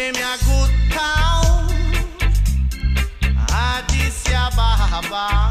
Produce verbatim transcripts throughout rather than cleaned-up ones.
Name a good town, Addis Ababa.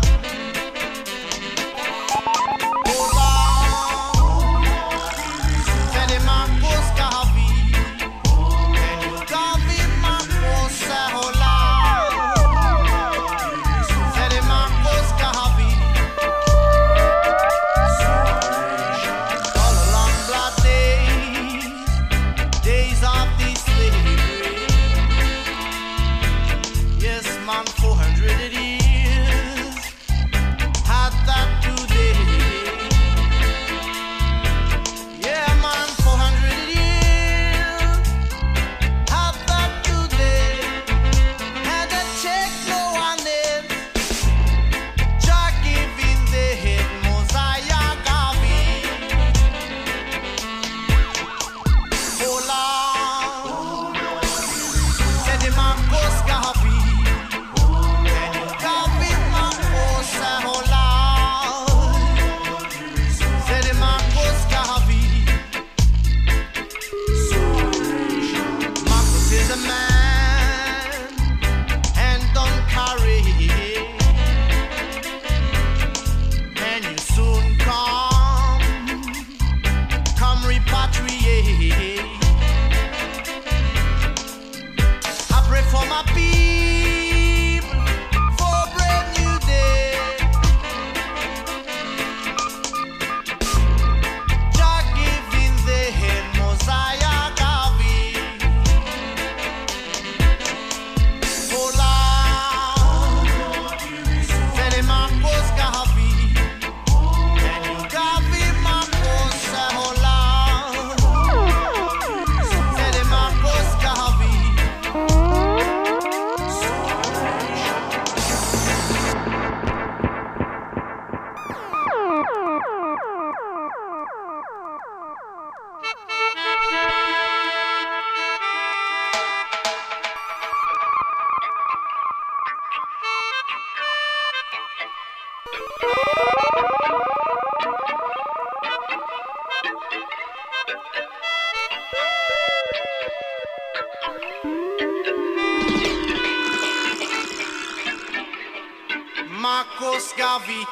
Marcos Garvey.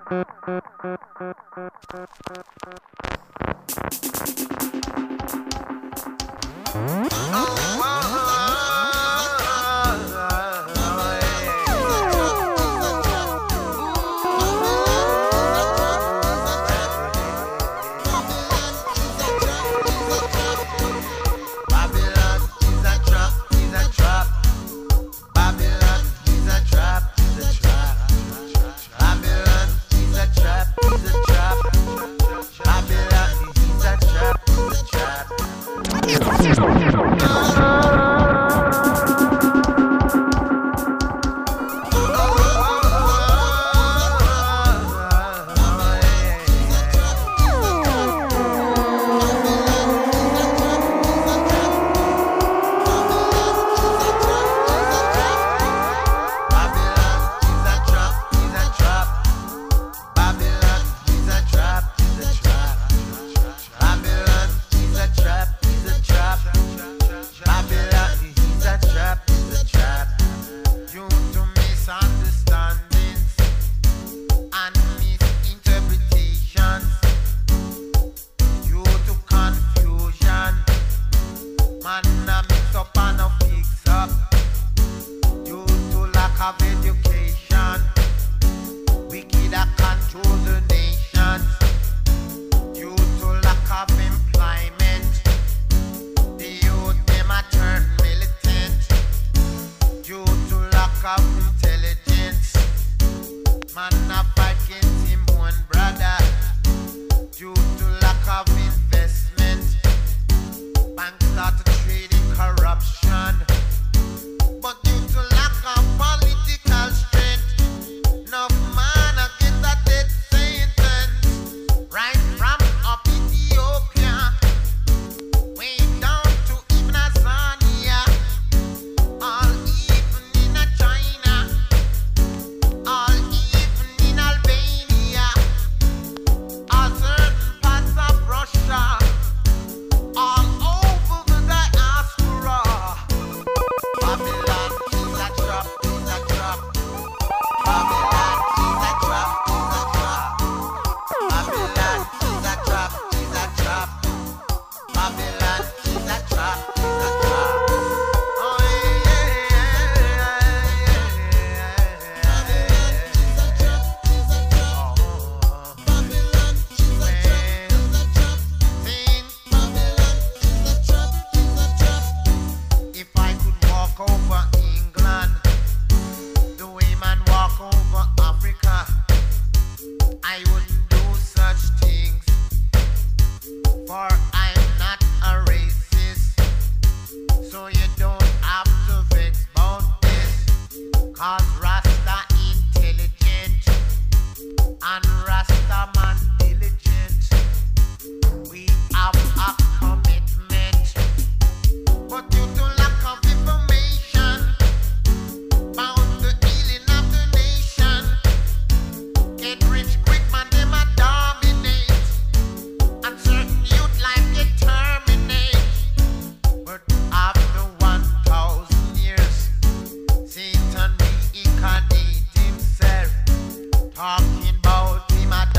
Talking about him a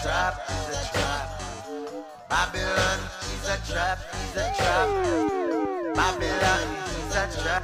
trap, is a trap. Babylon is a trap, is a trap. Babylon is a trap.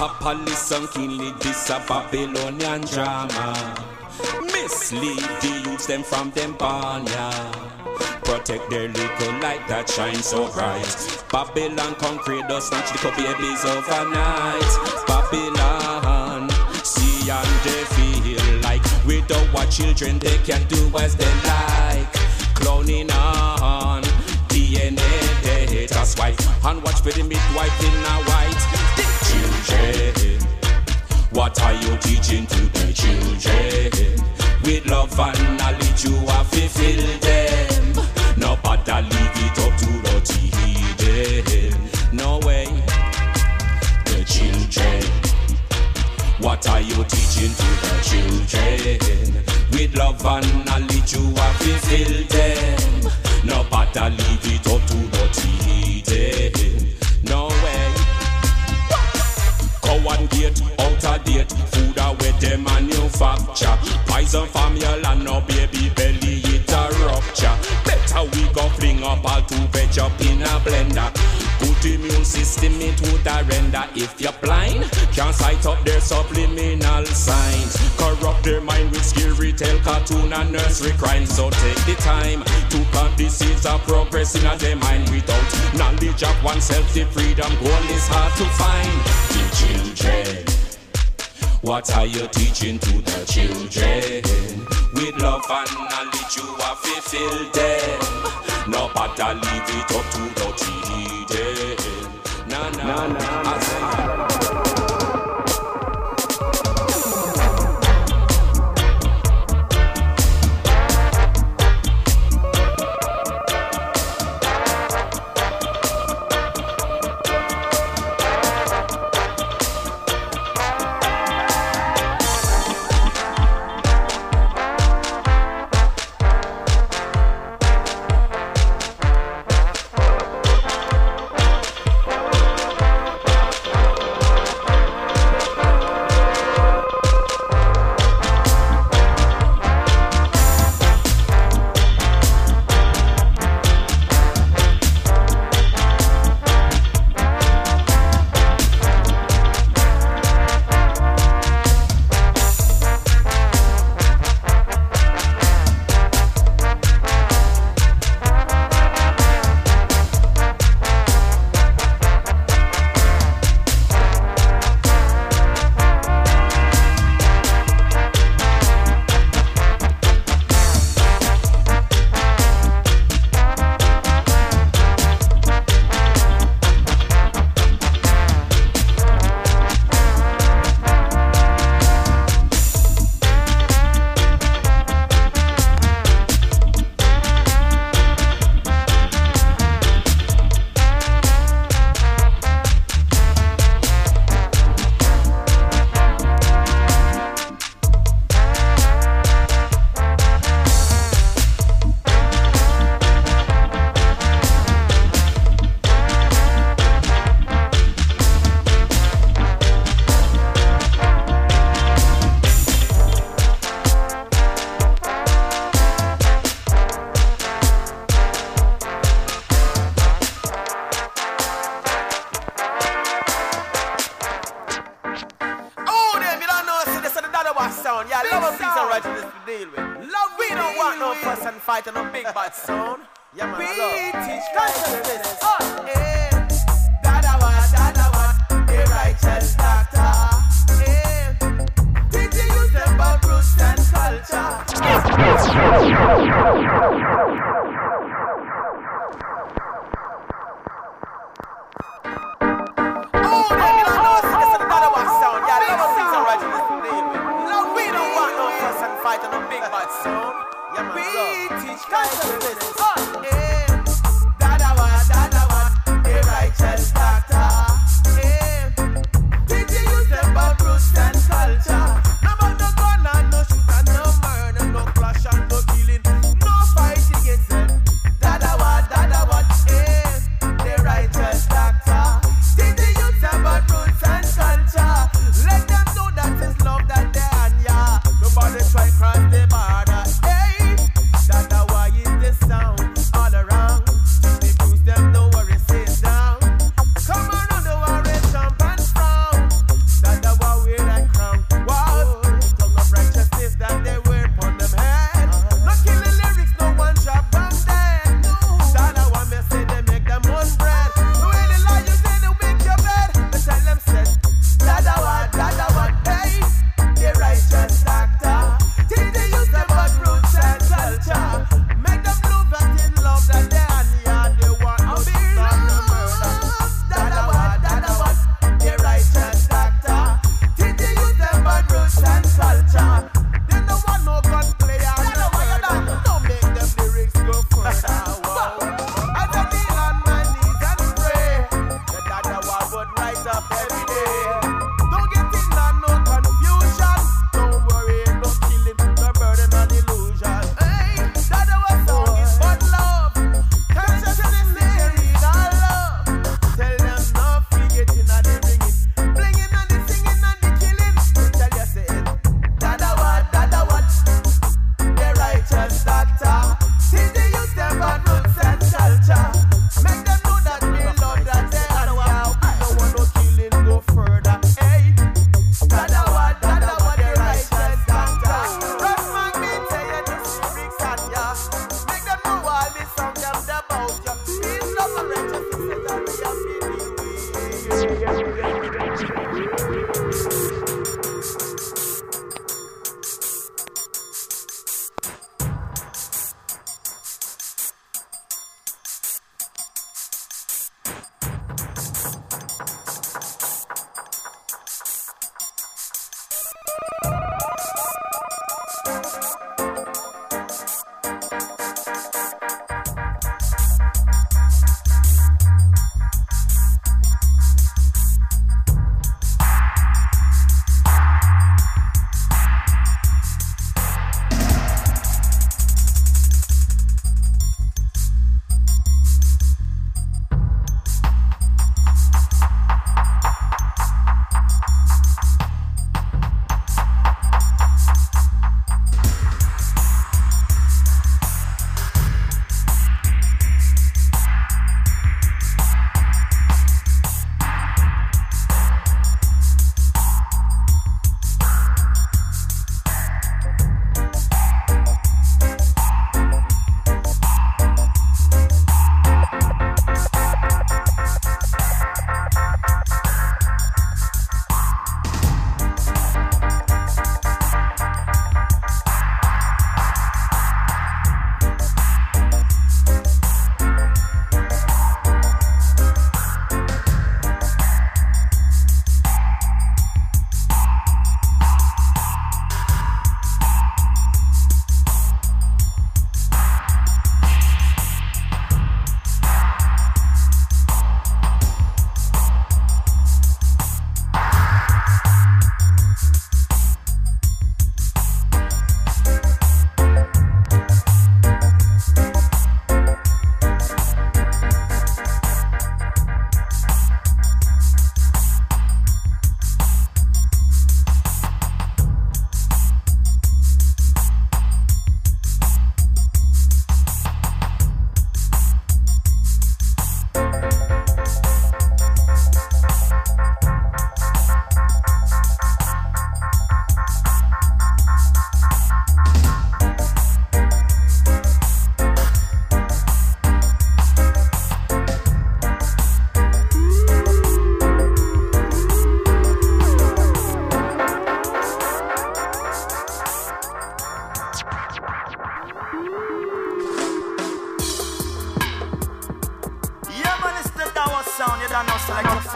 Papa listen keenly, this a Babylonian drama. Mislead the youths them from them barnyard. Protect their little light that shines so bright. Babylon concrete does snatch the babies overnight. Babylon, see and they feel like without our children they can do as they like. Clowning on D N A data's white. And watch for the midwife in a white. The children, what are you teaching to the children? With love and knowledge you have to fill them. No bother leave it up to the hidden. No way. The children, what are you teaching to the children? With love and knowledge you have to fill them. No bother leave it up to the hidden. No way. Go and get out of date. Food away them manufacture. Poison from your land, no baby belly, it a rupture. Better we go fling up all to veg up in a blender. Good immune system it would a render. If you're blind, can't sight up their subliminal signs. Corrupt their mind with scary tale, cartoon and nursery crimes. So take the time to plant the seeds of progress in a their mind. Without knowledge of oneself, the freedom goal is hard to find. The children, what are you teaching to the children? With love and knowledge you have to fill them. No bother leave it up to the hidden. Na na na na. Nobody try cross the border. Hey, that's why is the sound.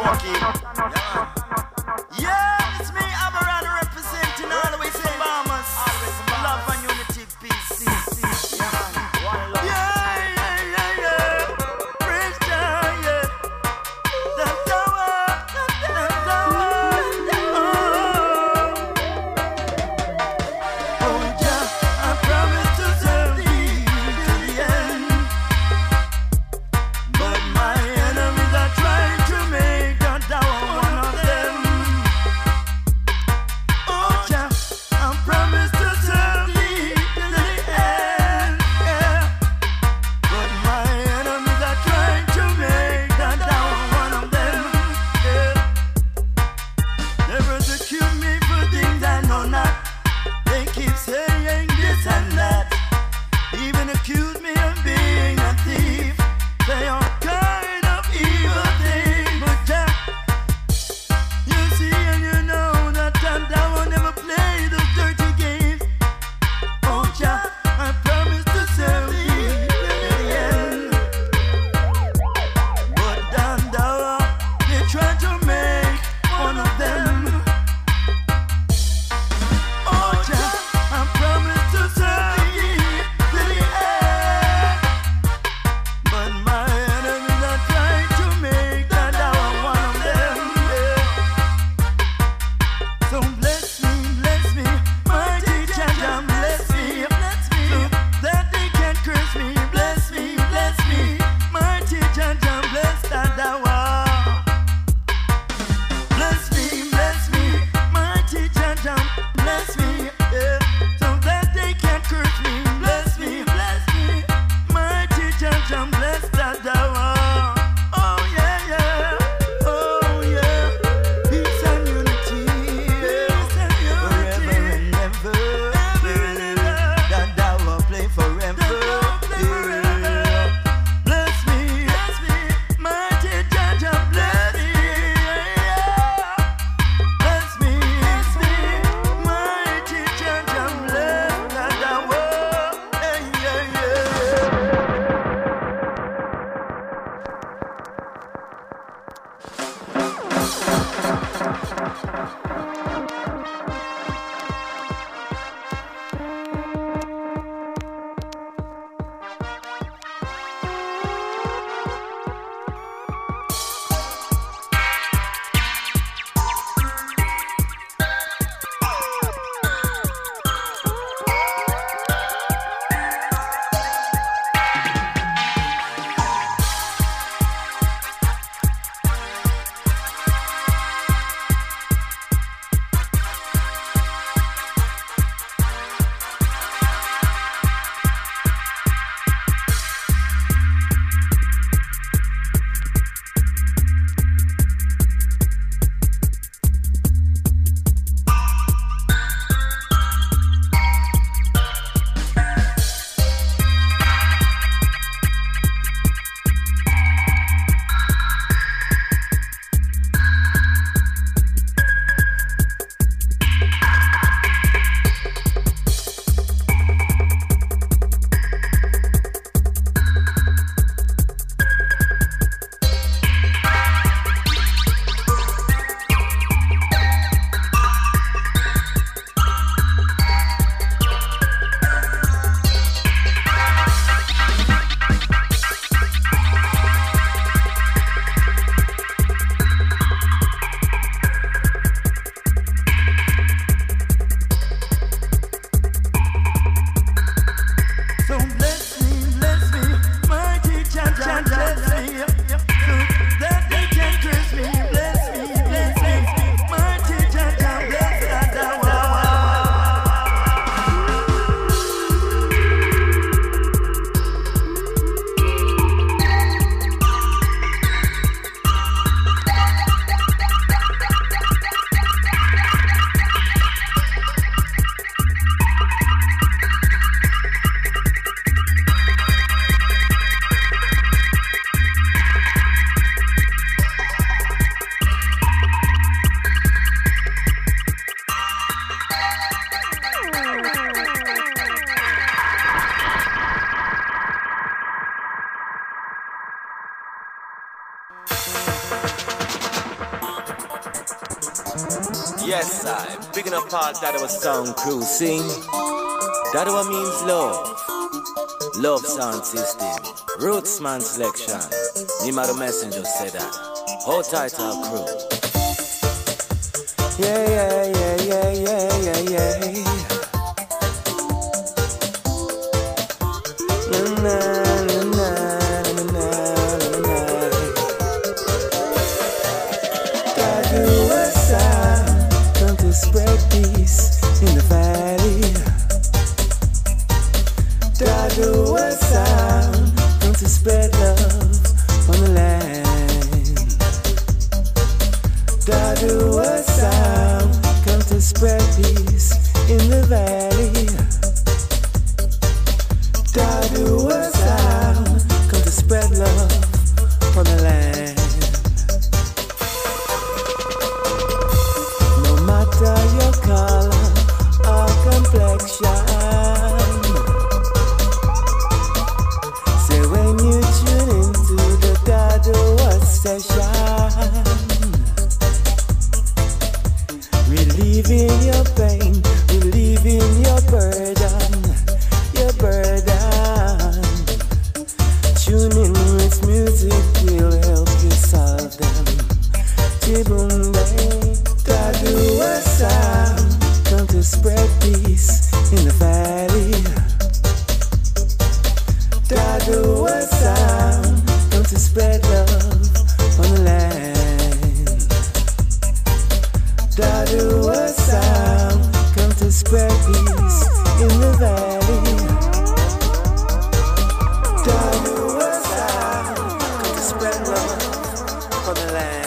Smokey. Yeah, it's me, Amaran, representing all the way from Bahamas. Love and unity, peace. Yeah. Yes, I. Picking up part that was sound crew. Sing. That what means love. Love sound system. Rootsman selection. Nima the messenger said that. Whole title crew. Yeah, yeah, yeah, yeah, yeah, yeah, yeah. Na, na, na, na, na, na, na. God do a sound, come to spread peace in the valley. God do a sound, come to spread love on the land. God do a sound, come to spread peace in the valley. God do a sound, come to spread love on the land. No matter your color or complexion, say when you tune into the God do a session, relieving your pain, relieving your burden, your burden. Tuning with music will help you solve them. Jibumbe, God do a sound, come to spread peace in the valley. God do a sound, come to spread love on the land. God do a sound, come to spread peace in the valley. God do a sound, come to spread love on the land.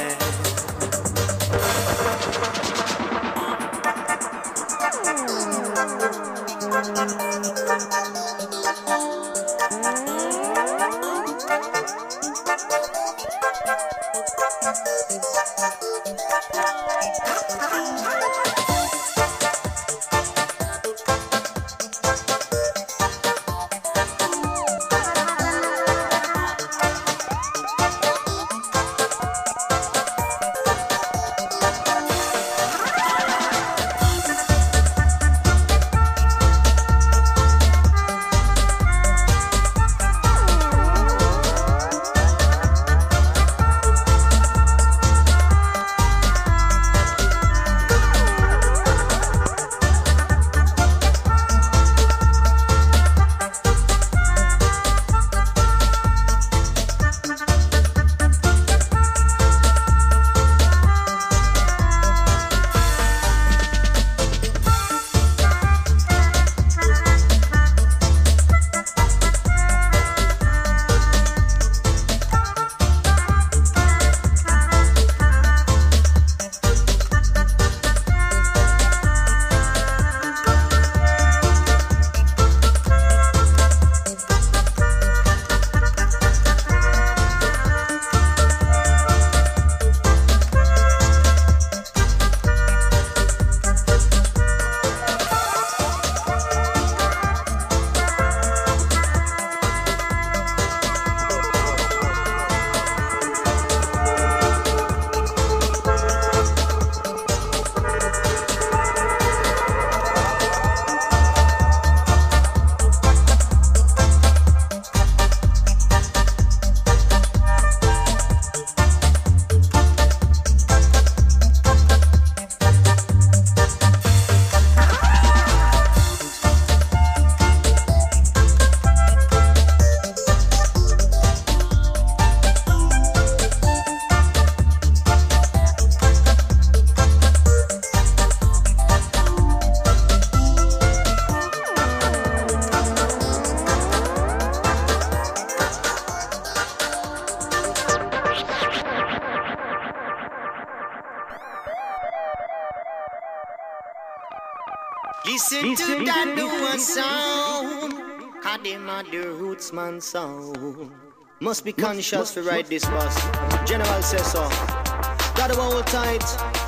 Listen, Listen to that new sound. How them are the Rootsman sound. Must be conscious to ride this bus. General says so. Gotta hold tight.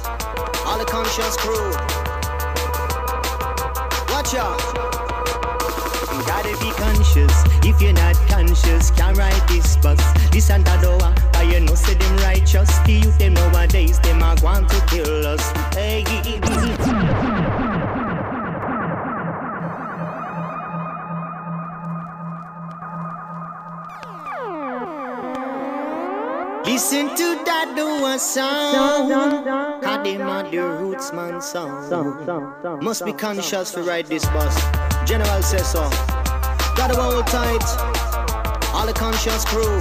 All the conscious crew. Watch out. You gotta be conscious. If you're not conscious, can't ride this bus. Listen to the one. Cause you know say them righteous. The youth them nowadays, them are going to kill us. Hey, Listen to that do a sound. How them are the roots man sound. Must be conscious to ride this bus. General says so. Gotta hold tight. All the conscious crew.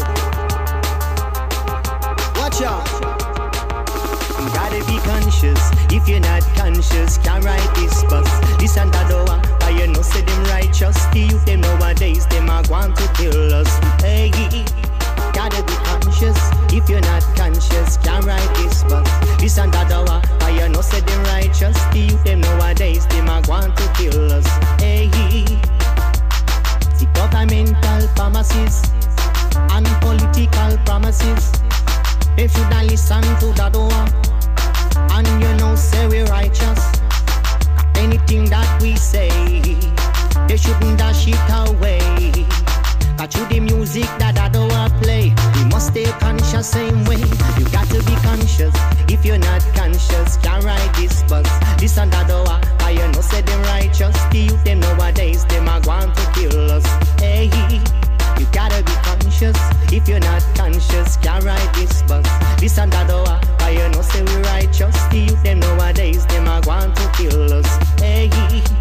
Watch out. You gotta be conscious. If you're not conscious, can't ride this bus. Listen to the one. Why you know say them righteous. The youth them nowadays, them are going to kill us. Hey, gotta be conscious. If you're not conscious, can't ride this bus. Listen to the one. Why you know say them righteous. The youth them nowadays, them are going to kill us. Hey, the governmental promises and political promises, they shoulda listen to that one. And you know say we righteous. Anything that we say, they shouldn't dash it away. Cause through the music that I do I play, we must stay conscious same way. You got to be conscious. If you're not conscious, can't ride this bus. Listen to the one. I you know say them righteous. The youth them nowadays, them are going to kill us. Hey, you gotta be conscious. If you're not conscious, can't ride this bus. Listen to the one. I you know say we righteous. The youth them nowadays, them are going to kill us. Hey,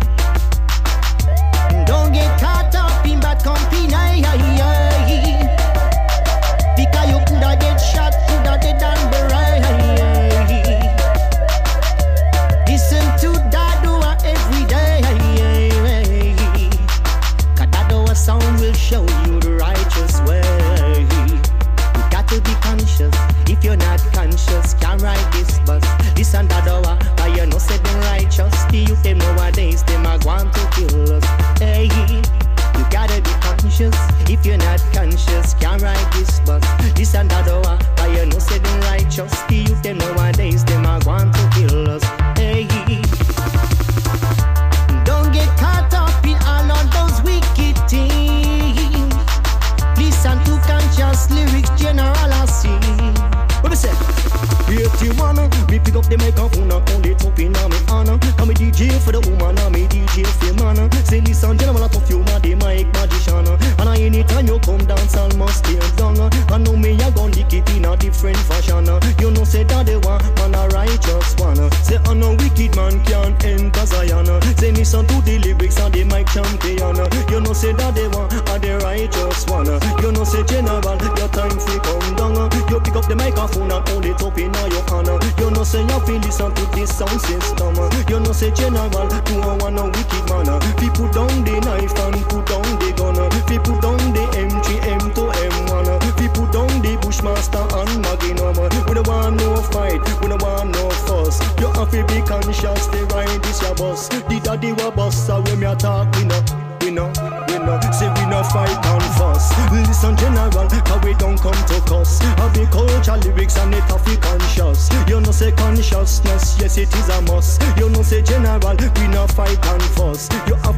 don't get caught up in bad company. Because you coulda get shot, coulda get down the right. Listen to that doer every day. Cause that doer sound will show you the righteous way. You got to be conscious. If you're not conscious, can't ride this bus. Listen to that doer. Why you know say them righteous. The youth them nowadays, them are going to kill us. Hey, you gotta be conscious. If you're not conscious, can't ride this bus. Listen to the one. Why you know say them righteous. The youth them nowadays, them are going to kill us. Hey, don't get caught up in all of those wicked things. Listen to conscious lyrics, General I see. What me say? eighty-one, me pick up the microphone and hold it up in a me honor. Come me D J for the woman and me D J for man. Say listen, General a tough you man, the mic magician. And anytime you come dance, I must stay down. I know me a gon' lick it in a different fashion. You know say that they want man a righteous one. Say I know wicked man can't enter Zion. Say listen to the lyrics and the mic champion. You know say that they want a the righteous one. You know say General, your time fi come down. You pick up the microphone and hold it up in your honor. You know say you feel listen to this sound system. You know say General, you a one a wicked man. Fi put down the knife and put down the gun. Fi put down the M three M to M one. Fi put down the Bushmaster and Magnum. We don't want no fight, we don't want no fuss. You have to be conscious, they ride this your bus. The daddy wa bus, so when me a talk, we know, we know, we know. Say we no fight and fuss. Listen General, cause we don't come to cuss. Have the culture, lyrics and it have to conscious. You know say consciousness, yes it is a must. You know say General, we no fight and fuss. You have